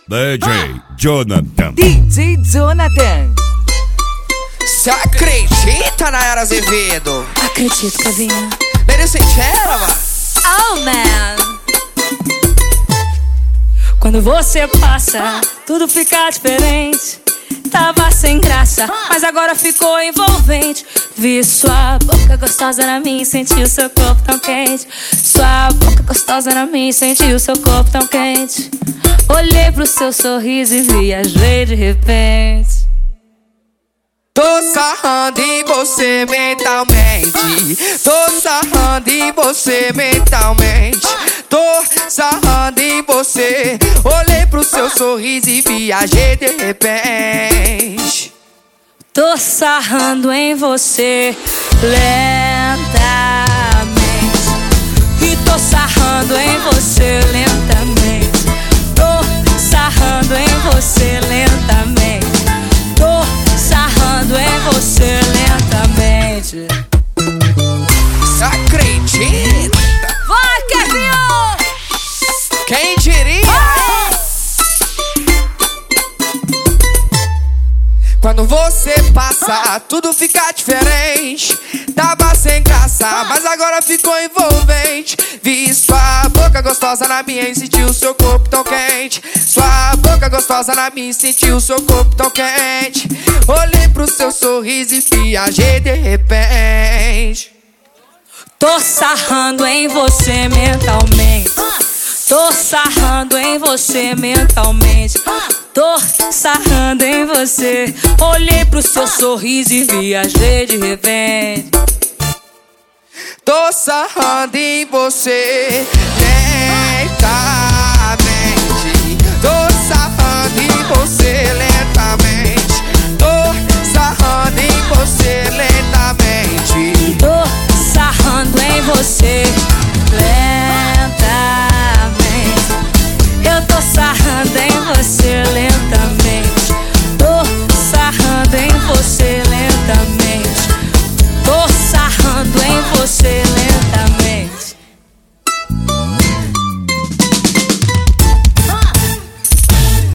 DJ Jonathan. DJ Jonathan. Cê acredita, Nayara Azevedo? Acredito, Cavinha. Merece cheira, mano. Oh, man. Quando você passa, tudo fica diferente. Tava sem graça, mas agora ficou envolvente. Vi sua boca gostosa na minha e senti o seu corpo tão quente. Sua boca gostosa na minha e senti o seu corpo tão quente. Olhei pro seu sorriso e viajei de repente. Tô sarrando em você mentalmente. Tô sarrando em você mentalmente. Tô sarrando em você. Olhei pro seu sorriso e viajei de repente. Tô sarrando em você lentamente. E tô sarrando em você lentamente. Tô sarrando em você lentamente. Tô sarrando em você lentamente. Cê acredita? Vai, Kevinho! Quem diria? Quando você passa, tudo fica diferente. Tava sem graça, mas agora ficou envolvente. Vi sua boca gostosa na minha e senti o seu corpo tão quente. Sua boca gostosa na minha e senti o seu corpo tão quente. Olhei pro seu sorriso e viajei de repente. Tô sarrando em você mentalmente. Tô sarrando em você mentalmente. Tô sarrando em você. Olhei pro seu sorriso e viajei de repente. Tô sarrando em você lentamente. Tô sarrando em você lentamente. Tô sarrando em você lentamente. Tô sarrando em você lentamente. Eu tô sarrando em você